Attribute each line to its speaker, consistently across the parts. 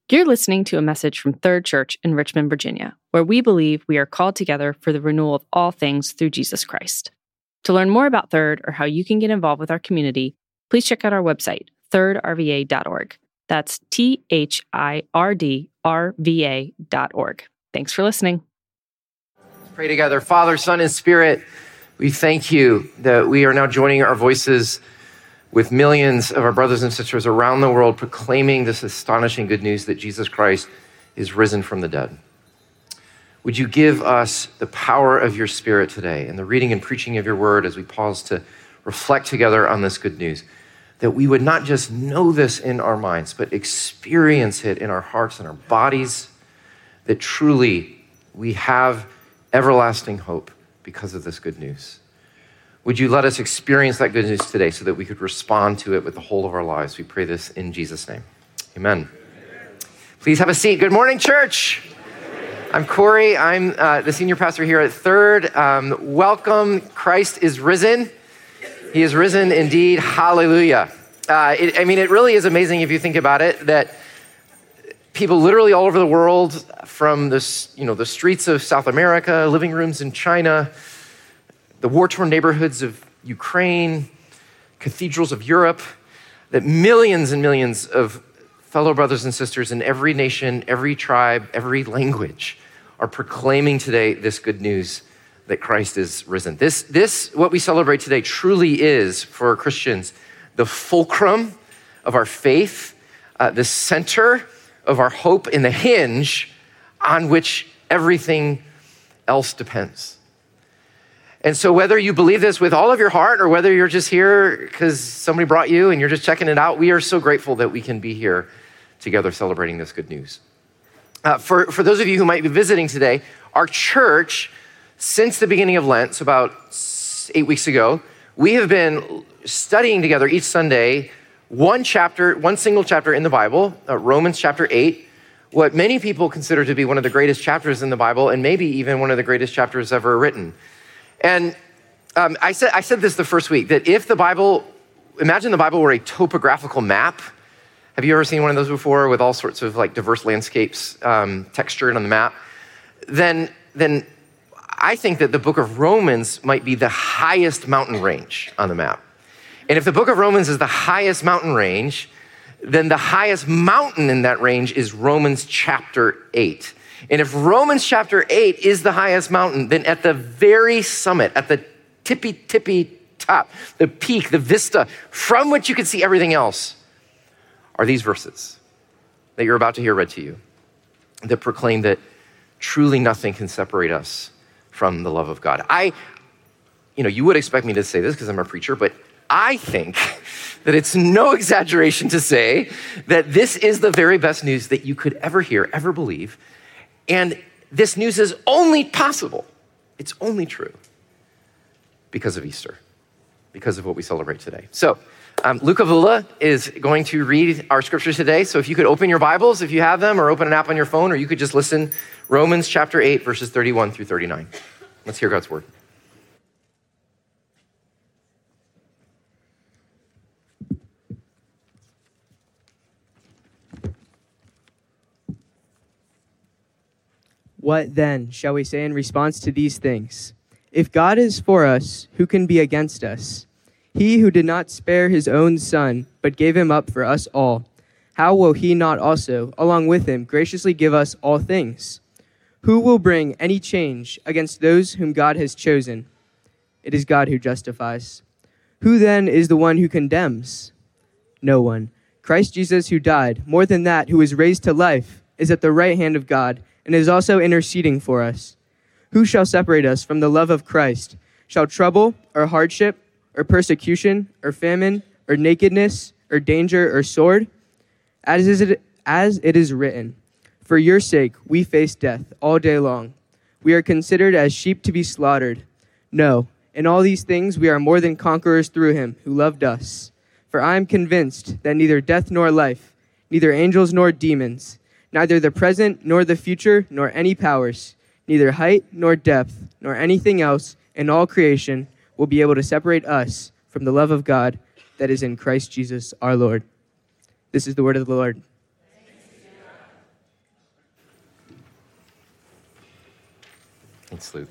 Speaker 1: You're listening to a message from Third Church in Richmond, Virginia, where we believe we are called together for the renewal of all things through Jesus Christ. To learn more about Third or how you can get involved with our community, please check out our website, thirdrva.org. That's THIRDRVA.org. Thanks for listening.
Speaker 2: Let's pray together. Father, Son, and Spirit, we thank you that we are now joining our voices with millions of our brothers and sisters around the world proclaiming this astonishing good news that Jesus Christ is risen from the dead. Would you give us the power of your Spirit today and the reading and preaching of your word as we pause to reflect together on this good news, that we would not just know this in our minds, but experience it in our hearts and our bodies, that truly we have everlasting hope because of this good news. Would you let us experience that good news today so that we could respond to it with the whole of our lives? We pray this in Jesus' name. Amen. Please have a seat. Good morning, church. I'm Corey. I'm the senior pastor here at Third. Welcome. Christ is risen. He is risen indeed. Hallelujah. It really is amazing if you think about it, that people literally all over the world, from the streets of South America, living rooms in China, the war-torn neighborhoods of Ukraine, cathedrals of Europe, that millions and millions of fellow brothers and sisters in every nation, every tribe, every language are proclaiming today this good news that Christ is risen. This, what we celebrate today, truly is, for Christians, the fulcrum of our faith, the center of our hope, and the hinge on which everything else depends. And so whether you believe this with all of your heart or whether you're just here because somebody brought you and you're just checking it out, we are so grateful that we can be here together celebrating this good news. For those of you who might be visiting today, our church, since the beginning of Lent, so about 8 weeks ago, we have been studying together each Sunday one single chapter in the Bible, Romans chapter 8, what many people consider to be one of the greatest chapters in the Bible and maybe even one of the greatest chapters ever written. And I said this the first week, that if imagine the Bible were a topographical map. Have you ever seen one of those before with all sorts of diverse landscapes textured on the map? Then I think that the book of Romans might be the highest mountain range on the map. And if the book of Romans is the highest mountain range, then the highest mountain in that range is Romans chapter 8. And if Romans chapter 8 is the highest mountain, then at the very summit, at the tippy top, the peak, the vista, from which you can see everything else, are these verses that you're about to hear read to you, that proclaim that truly nothing can separate us from the love of God. You would expect me to say this because I'm a preacher, but I think that it's no exaggeration to say that this is the very best news that you could ever hear, ever believe. And this news is only possible, it's only true because of Easter, because of what we celebrate today. So Luca Vula is going to read our scriptures today. So if you could open your Bibles, if you have them, or open an app on your phone, or you could just listen, Romans chapter 8, verses 31 through 39. Let's hear God's word.
Speaker 3: What then shall we say in response to these things? If God is for us, who can be against us? He who did not spare his own son, but gave him up for us all, how will he not also, along with him, graciously give us all things? Who will bring any change against those whom God has chosen? It is God who justifies. Who then is the one who condemns? No one. Christ Jesus, who died, more than that, who was raised to life, is at the right hand of God, and is also interceding for us. Who shall separate us from the love of Christ? Shall trouble, or hardship, or persecution, or famine, or nakedness, or danger, or sword? As it is written, for your sake we face death all day long. We are considered as sheep to be slaughtered. No, in all these things we are more than conquerors through him who loved us. For I am convinced that neither death nor life, neither angels nor demons, neither the present nor the future nor any powers, neither height nor depth nor anything else in all creation will be able to separate us from the love of God that is in Christ Jesus our Lord. This is the word of the Lord.
Speaker 2: Thanks, Luke.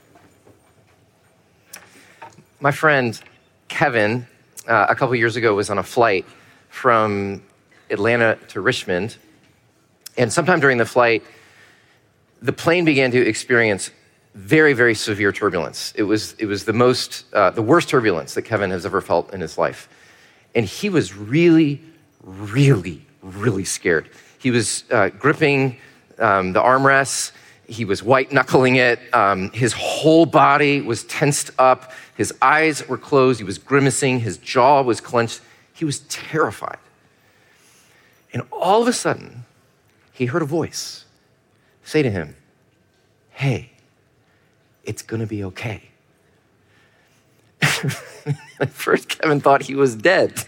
Speaker 2: My friend Kevin, a couple years ago, was on a flight from Atlanta to Richmond. And sometime during the flight, the plane began to experience very, very severe turbulence. It was the worst turbulence that Kevin has ever felt in his life. And he was really, really, really scared. He was gripping the armrests. He was white-knuckling it. His whole body was tensed up. His eyes were closed. He was grimacing. His jaw was clenched. He was terrified. And all of a sudden, he heard a voice say to him, "Hey, it's going to be okay." At first, Kevin thought he was dead.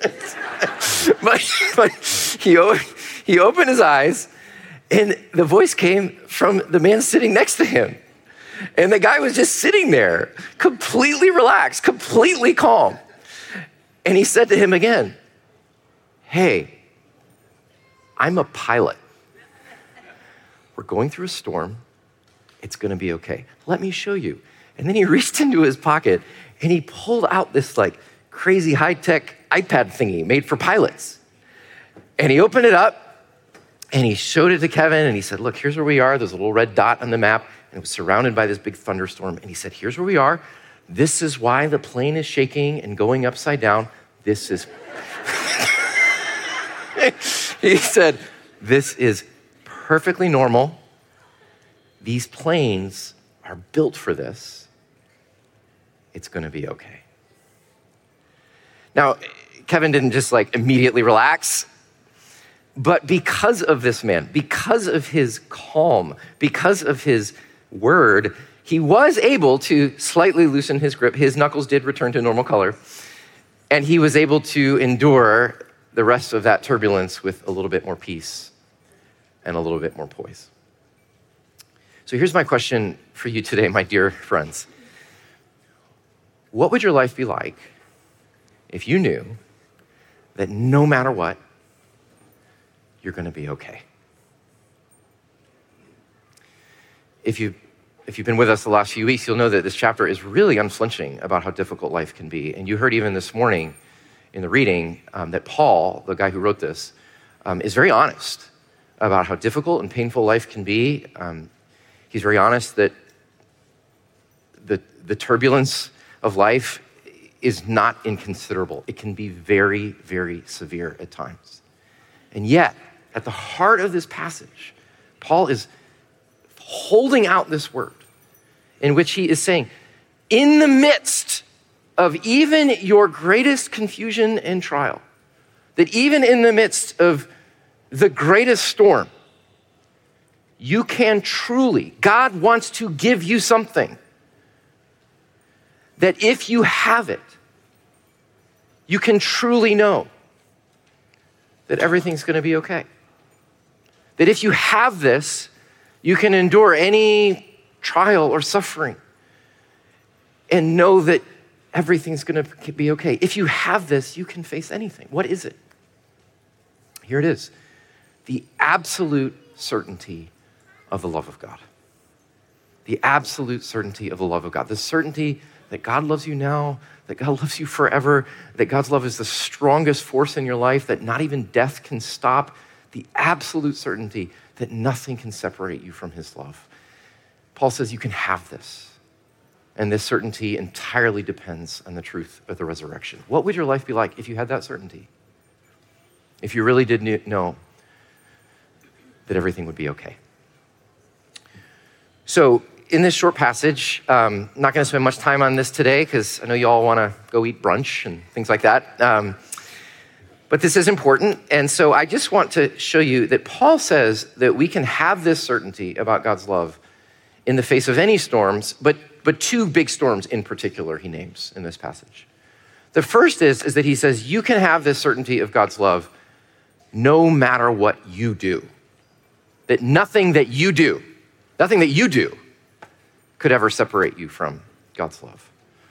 Speaker 2: but he opened his eyes, and the voice came from the man sitting next to him. And the guy was just sitting there, completely relaxed, completely calm. And he said to him again, "Hey, I'm a pilot. We're going through a storm. It's going to be okay. Let me show you." And then he reached into his pocket and he pulled out this like crazy high-tech iPad thingy made for pilots. And he opened it up and he showed it to Kevin and he said, "Look, here's where we are. There's a little red dot on the map and it was surrounded by this big thunderstorm." And he said, "Here's where we are. This is why the plane is shaking and going upside down. This is..." He said, "This is perfectly normal. These planes are built for this. It's going to be okay." Now, Kevin didn't just like immediately relax, but because of this man, because of his calm, because of his word, he was able to slightly loosen his grip. His knuckles did return to normal color, and he was able to endure the rest of that turbulence with a little bit more peace and a little bit more poise. So here's my question for you today, my dear friends. What would your life be like if you knew that no matter what, you're going to be okay? If you've been with us the last few weeks, you'll know that this chapter is really unflinching about how difficult life can be. And you heard even this morning in the reading that Paul, the guy who wrote this, is very honest about how difficult and painful life can be. He's very honest that the turbulence of life is not inconsiderable. It can be very, very severe at times. And yet, at the heart of this passage, Paul is holding out this word in which he is saying, in the midst of even your greatest confusion and trial, that even in the midst of the greatest storm, you can truly, God wants to give you something that if you have it, you can truly know that everything's going to be okay. That if you have this, you can endure any trial or suffering and know that everything's going to be okay. If you have this, you can face anything. What is it? Here it is. The absolute certainty of the love of God. The absolute certainty of the love of God. The certainty that God loves you now, that God loves you forever, that God's love is the strongest force in your life, that not even death can stop. The absolute certainty that nothing can separate you from his love. Paul says you can have this. And this certainty entirely depends on the truth of the resurrection. What would your life be like if you had that certainty? If you really did know that everything would be okay. So in this short passage, I'm not going to spend much time on this today because I know you all want to go eat brunch and things like that. But this is important. And so I just want to show you that Paul says that we can have this certainty about God's love in the face of any storms, but two big storms in particular he names in this passage. The first is that he says you can have this certainty of God's love no matter what you do. That nothing that you do could ever separate you from God's love.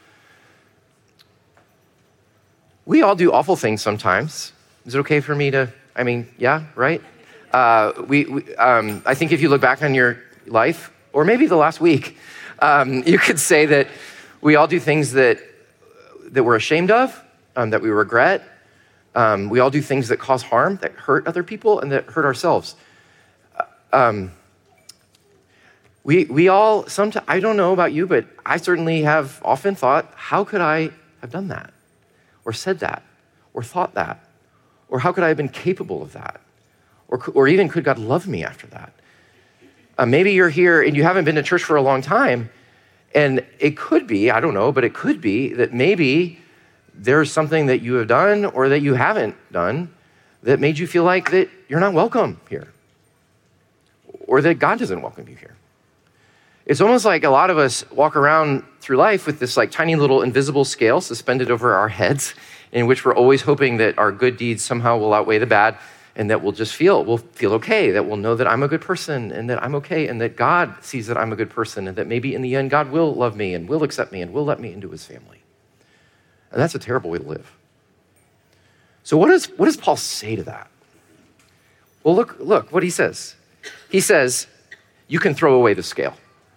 Speaker 2: We all do awful things sometimes. Is it okay for me to, yeah, right? I think if you look back on your life, or maybe the last week, You could say that we all do things that we're ashamed of, that we regret. We all do things that cause harm, that hurt other people, and that hurt ourselves. We all, sometimes, I don't know about you, but I certainly have often thought, how could I have done that? Or said that? Or thought that? Or how could I have been capable of that? Or even could God love me after that? Maybe you're here and you haven't been to church for a long time, and it could be, I don't know, but it could be that maybe there's something that you have done or that you haven't done that made you feel like that you're not welcome here, or that God doesn't welcome you here. It's almost like a lot of us walk around through life with this like tiny little invisible scale suspended over our heads, in which we're always hoping that our good deeds somehow will outweigh the bad, and that we'll feel okay, that we'll know that I'm a good person and that I'm okay, and that God sees that I'm a good person, and that maybe in the end God will love me and will accept me and will let me into his family. And that's a terrible way to live. So what does Paul say to that? Well, look what he says. He says, you can throw away the scale.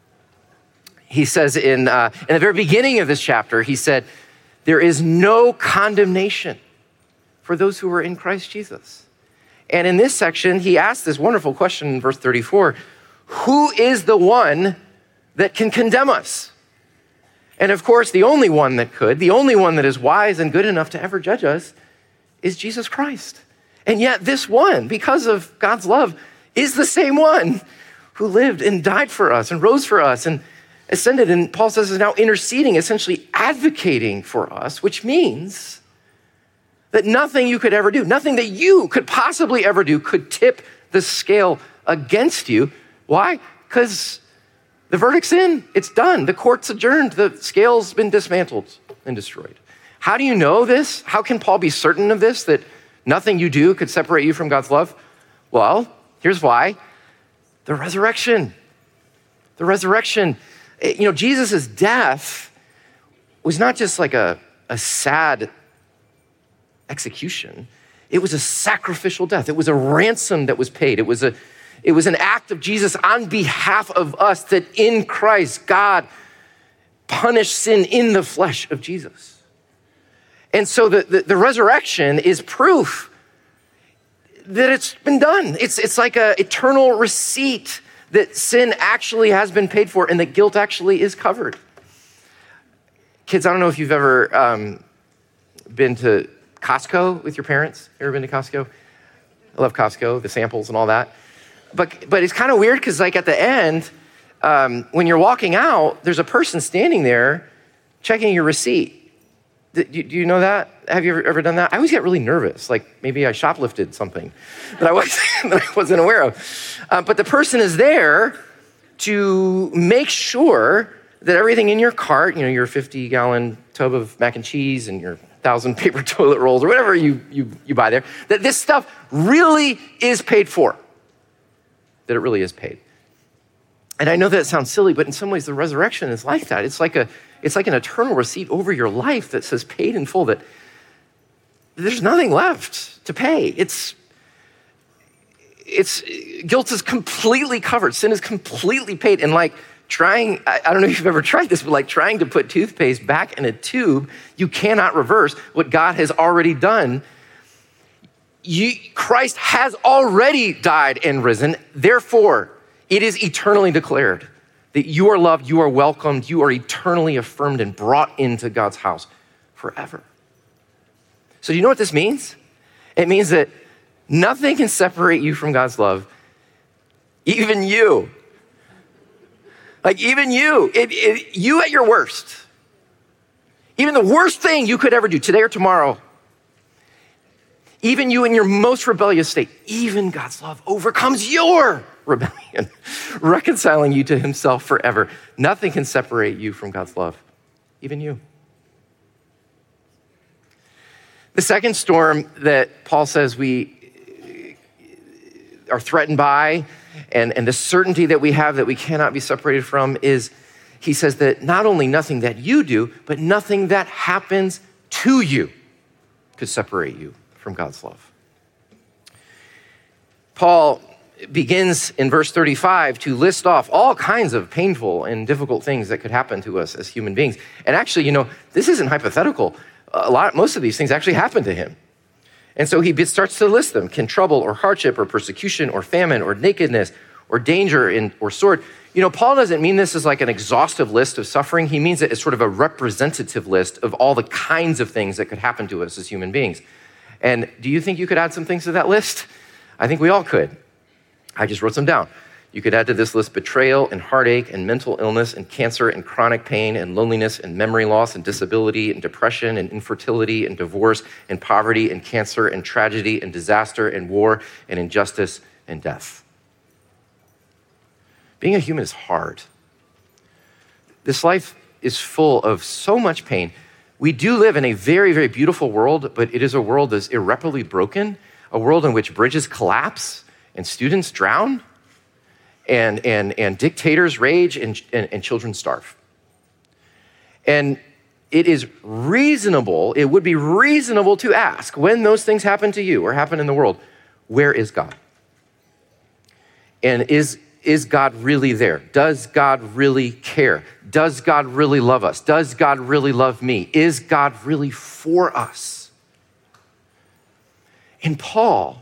Speaker 2: He says in the very beginning of this chapter, he said, there is no condemnation for those who are in Christ Jesus. And in this section, he asked this wonderful question in verse 34, who is the one that can condemn us? And of course, the only one that could, the only one that is wise and good enough to ever judge us is Jesus Christ. And yet this one, because of God's love, is the same one who lived and died for us and rose for us and ascended. And Paul says is now interceding, essentially advocating for us, which means that nothing you could ever do, nothing that you could possibly ever do could tip the scale against you. Why? Because the verdict's in, it's done. The court's adjourned, the scale's been dismantled and destroyed. How do you know this? How can Paul be certain of this, that nothing you do could separate you from God's love? Well, here's why. The resurrection. The resurrection. You know, Jesus' death was not just like a sad execution. It was a sacrificial death. It was a ransom that was paid. It was an act of Jesus on behalf of us, that in Christ, God punished sin in the flesh of Jesus. And so the resurrection is proof that it's been done. It's like an eternal receipt that sin actually has been paid for and that guilt actually is covered. Kids, I don't know if you've ever been to Costco with your parents. Ever been to Costco? I love Costco, the samples and all that. But it's kind of weird because like at the end, when you're walking out, there's a person standing there checking your receipt. Do you know that? Have you ever done that? I always get really nervous, like maybe I shoplifted something that I wasn't aware of. But the person is there to make sure that everything in your cart, you know, your 50-gallon tub of mac and cheese and your 1,000 paper toilet rolls or whatever you buy there, that this stuff really is paid for, that it really is paid. And I know that sounds silly, but in some ways the resurrection is like that. It's like an eternal receipt over your life that says paid in full, that there's nothing left to pay. It's guilt is completely covered. Sin is completely paid. And like I don't know if you've ever tried this, but like trying to put toothpaste back in a tube, you cannot reverse what God has already done. Christ has already died and risen. Therefore, it is eternally declared that you are loved, you are welcomed, you are eternally affirmed and brought into God's house forever. So you know what this means? It means that nothing can separate you from God's love, even you. Like even you, you at your worst. Even the worst thing you could ever do, today or tomorrow, even you in your most rebellious state, even God's love overcomes your rebellion, reconciling you to himself forever. Nothing can separate you from God's love, even you. The second storm that Paul says we are threatened by, and the certainty that we have that we cannot be separated from, is he says that not only nothing that you do, but nothing that happens to you could separate you from God's love. Paul begins in verse 35 to list off all kinds of painful and difficult things that could happen to us as human beings. And actually, this isn't hypothetical. Most of these things actually happen to him. And so he starts to list them: can trouble or hardship or persecution or famine or nakedness or danger or sword. Paul doesn't mean this as like an exhaustive list of suffering. He means it as sort of a representative list of all the kinds of things that could happen to us as human beings. And do you think you could add some things to that list? I think we all could. I just wrote some down. You could add to this list betrayal and heartache and mental illness and cancer and chronic pain and loneliness and memory loss and disability and depression and infertility and divorce and poverty and cancer and tragedy and disaster and war and injustice and death. Being a human is hard. This life is full of so much pain. We do live in a very, very beautiful world, but it is a world that's irreparably broken, a world in which bridges collapse and students drown, and dictators rage, and children starve. And it would be reasonable to ask, when those things happen to you or happen in the world, where is God? And is God really there? Does God really care? Does God really love us? Does God really love me? Is God really for us? And Paul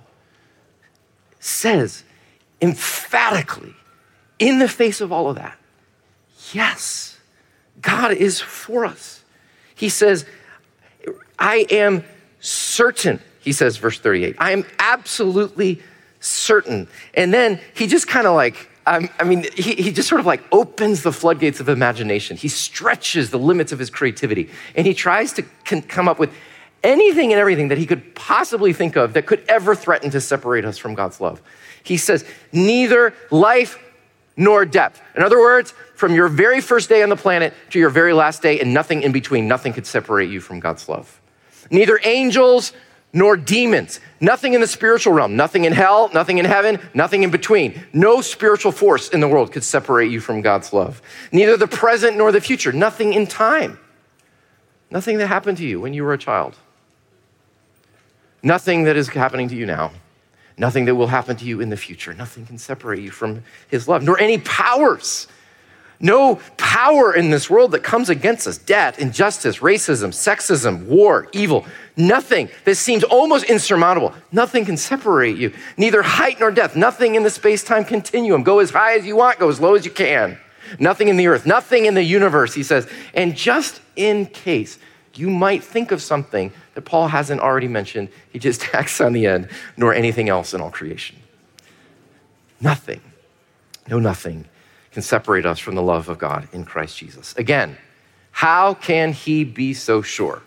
Speaker 2: says emphatically, in the face of all of that, yes, God is for us. He says, I am certain, he says, verse 38, I am absolutely certain. And then he just kind of like, he just sort of like opens the floodgates of imagination. He stretches the limits of his creativity, and he tries to come up with anything and everything that he could possibly think of that could ever threaten to separate us from God's love. He says, neither life nor death. In other words, from your very first day on the planet to your very last day and nothing in between, nothing could separate you from God's love. Neither angels nor demons, nothing in the spiritual realm, nothing in hell, nothing in heaven, nothing in between. No spiritual force in the world could separate you from God's love. Neither the present nor the future, nothing in time. Nothing that happened to you when you were a child. Nothing that is happening to you now. Nothing that will happen to you in the future. Nothing can separate you from his love, nor any powers. No power in this world that comes against us. Death, injustice, racism, sexism, war, evil. Nothing that seems almost insurmountable. Nothing can separate you. Neither height nor depth. Nothing in the space-time continuum. Go as high as you want, go as low as you can. Nothing in the earth, nothing in the universe, he says. And just in case you might think of something that Paul hasn't already mentioned, he just tacks on the end, nor anything else in all creation. Nothing, no nothing can separate us from the love of God in Christ Jesus. Again, how can he be so sure?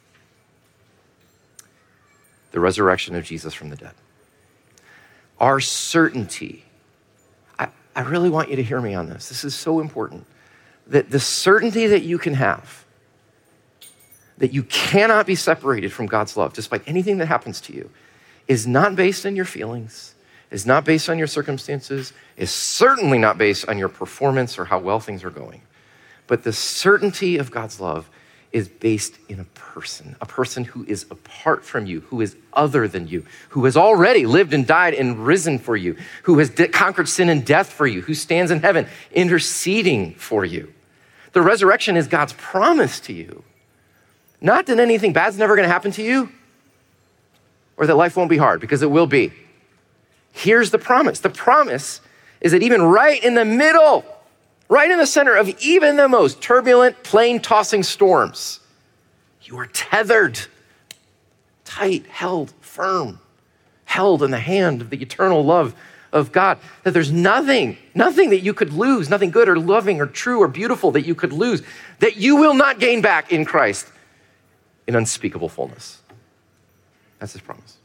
Speaker 2: The resurrection of Jesus from the dead. Our certainty. I really want you to hear me on this. This is so important. That the certainty that you can have, that you cannot be separated from God's love, despite anything that happens to you, is not based on your feelings, is not based on your circumstances, is certainly not based on your performance or how well things are going. But the certainty of God's love is based in a person who is apart from you, who is other than you, who has already lived and died and risen for you, who has conquered sin and death for you, who stands in heaven interceding for you. The resurrection is God's promise to you. Not that anything bad's never going to happen to you, or that life won't be hard, because it will be. Here's the promise. The promise is that even right in the middle, right in the center of even the most turbulent, plane-tossing storms, you are tethered, tight, held, firm, held in the hand of the eternal love of God, that there's nothing that you could lose, nothing good or loving or true or beautiful that you could lose, that you will not gain back in Christ in unspeakable fullness. That's his promise.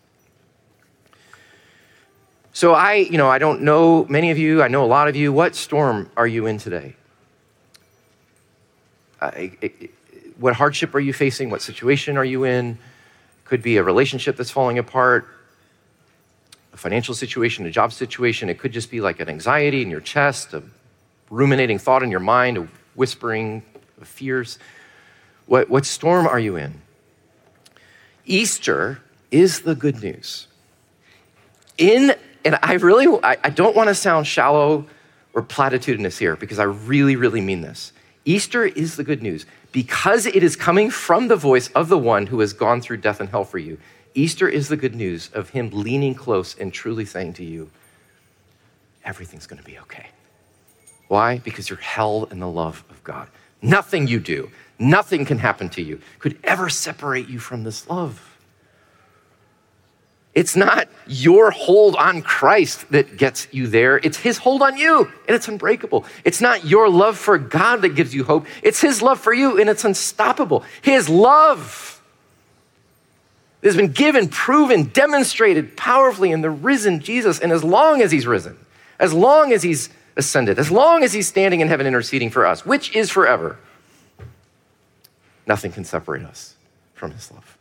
Speaker 2: So I don't know many of you, I know a lot of you. What storm are you in today? What hardship are you facing? What situation are you in? Could be a relationship that's falling apart, a financial situation, a job situation. It could just be like an anxiety in your chest, a ruminating thought in your mind, a whispering of fears. What storm are you in? Easter is the good news. In And I don't want to sound shallow or platitudinous here because I really, really mean this. Easter is the good news because it is coming from the voice of the one who has gone through death and hell for you. Easter is the good news of him leaning close and truly saying to you, everything's going to be okay. Why? Because you're held in the love of God. Nothing you do, nothing can happen to you could ever separate you from this love. It's not your hold on Christ that gets you there. It's his hold on you, and it's unbreakable. It's not your love for God that gives you hope. It's his love for you, and it's unstoppable. His love has been given, proven, demonstrated powerfully in the risen Jesus. And as long as he's risen, as long as he's ascended, as long as he's standing in heaven interceding for us, which is forever, nothing can separate us from his love.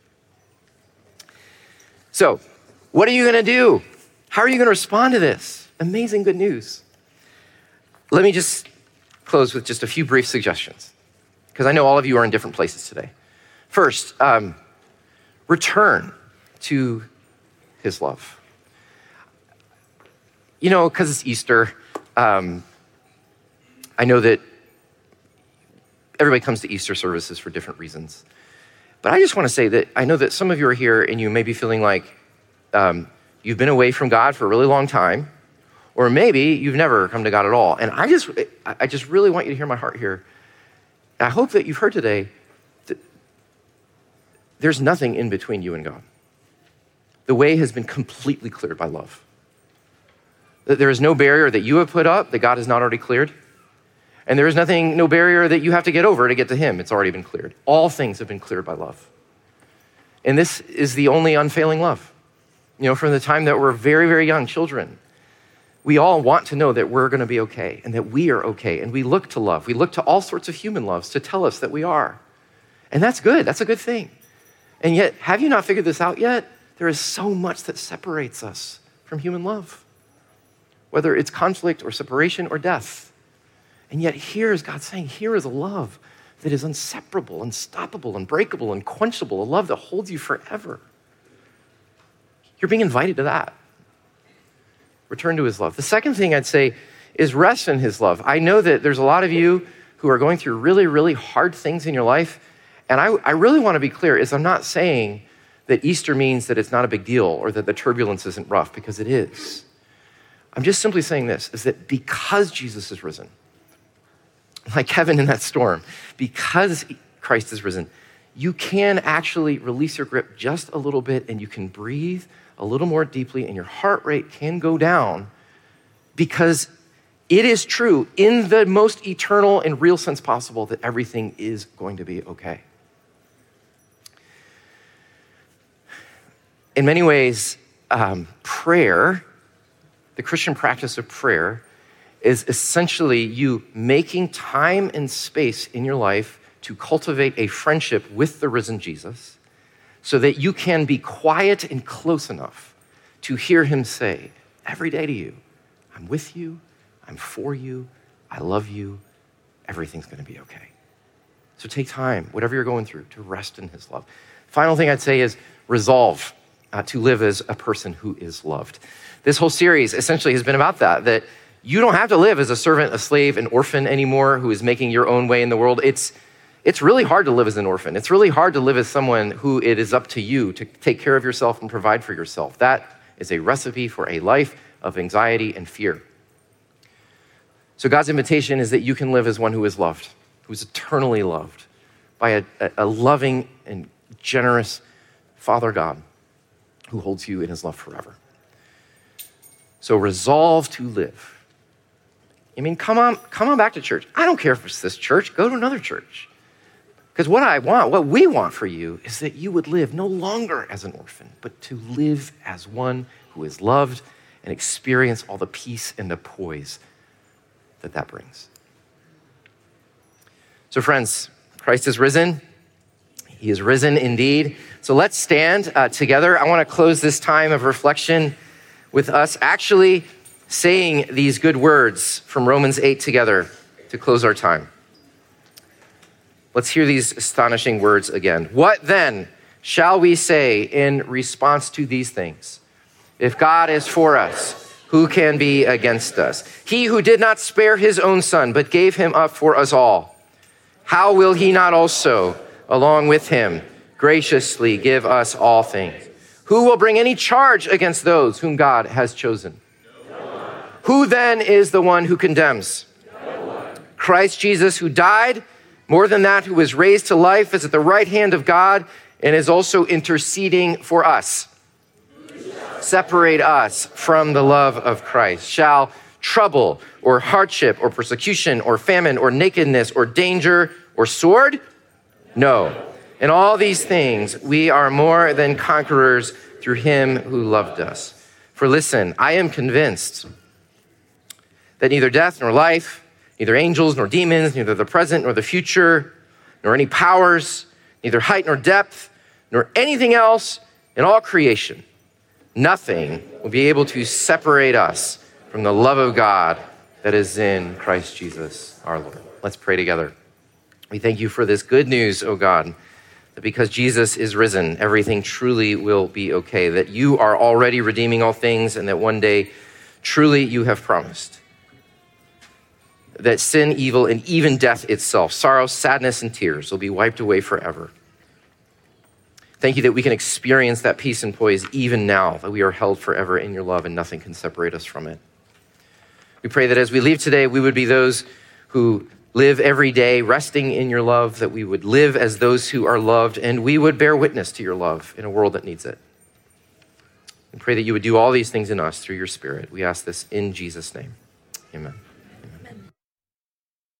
Speaker 2: So, what are you going to do? How are you going to respond to this? Amazing good news. Let me just close with just a few brief suggestions, because I know all of you are in different places today. First, return to his love. You know, because it's Easter, I know that everybody comes to Easter services for different reasons. But I just want to say that I know that some of you are here and you may be feeling like you've been away from God for a really long time, or maybe you've never come to God at all. And I just really want you to hear my heart here. And I hope that you've heard today that there's nothing in between you and God. The way has been completely cleared by love. That there is no barrier that you have put up that God has not already cleared. And there is no barrier that you have to get over to get to him. It's already been cleared. All things have been cleared by love. And this is the only unfailing love. You know, from the time that we're very, very young children, we all want to know that we're going to be okay and that we are okay. And we look to love. We look to all sorts of human loves to tell us that we are. And that's good. That's a good thing. And yet, have you not figured this out yet? There is so much that separates us from human love, whether it's conflict or separation or death. And yet here is God saying, here is a love that is inseparable, unstoppable, unbreakable, unquenchable, a love that holds you forever. You're being invited to that. Return to his love. The second thing I'd say is rest in his love. I know that there's a lot of you who are going through really, really hard things in your life. And I really want to be clear is I'm not saying that Easter means that it's not a big deal or that the turbulence isn't rough, because it is. I'm just simply saying this, is that because Jesus is risen, like Kevin in that storm, because Christ is risen, you can actually release your grip just a little bit and you can breathe a little more deeply and your heart rate can go down, because it is true in the most eternal and real sense possible that everything is going to be okay. In many ways, prayer, the Christian practice of prayer, is essentially you making time and space in your life to cultivate a friendship with the risen Jesus so that you can be quiet and close enough to hear him say every day to you, I'm with you, I'm for you, I love you, everything's going to be okay. So take time, whatever you're going through, to rest in his love. Final thing I'd say is resolve to live as a person who is loved. This whole series essentially has been about that you don't have to live as a servant, a slave, an orphan anymore who is making your own way in the world. It's really hard to live as an orphan. It's really hard to live as someone who it is up to you to take care of yourself and provide for yourself. That is a recipe for a life of anxiety and fear. So God's invitation is that you can live as one who is loved, who is eternally loved by a loving and generous Father God who holds you in his love forever. So resolve to live. I mean, come on back to church. I don't care if it's this church. Go to another church. Because what we want for you is that you would live no longer as an orphan, but to live as one who is loved and experience all the peace and the poise that brings. So friends, Christ is risen. He is risen indeed. So let's stand together. I want to close this time of reflection with us actually saying these good words from Romans 8 together to close our time. Let's hear these astonishing words again. What then shall we say in response to these things? If God is for us, Who can be against us? He who did not spare his own son, but gave him up for us all, how will he not also, along with him, graciously give us all things? Who will bring any charge against those whom God has chosen? No one. Who then is the one who condemns? No one. Christ Jesus, who died, more than that, who was raised to life, is at the right hand of God and is also interceding for us. Separate us from the love of Christ. Shall trouble or hardship or persecution or famine or nakedness or danger or sword? No. In all these things, we are more than conquerors through him who loved us. For listen, I am convinced that neither death nor life, neither angels nor demons, neither the present nor the future, nor any powers, neither height nor depth, nor anything else in all creation, nothing will be able to separate us from the love of God that is in Christ Jesus our Lord. Let's pray together. We thank you for this good news, O God, that because Jesus is risen, everything truly will be okay, that you are already redeeming all things, and that one day truly you have promised that sin, evil, and even death itself, sorrow, sadness, and tears will be wiped away forever. Thank you that we can experience that peace and poise even now, that we are held forever in your love and nothing can separate us from it. We pray that as we leave today, we would be those who live every day resting in your love, that we would live as those who are loved, and we would bear witness to your love in a world that needs it. We pray that you would do all these things in us through your Spirit. We ask this in Jesus' name. Amen.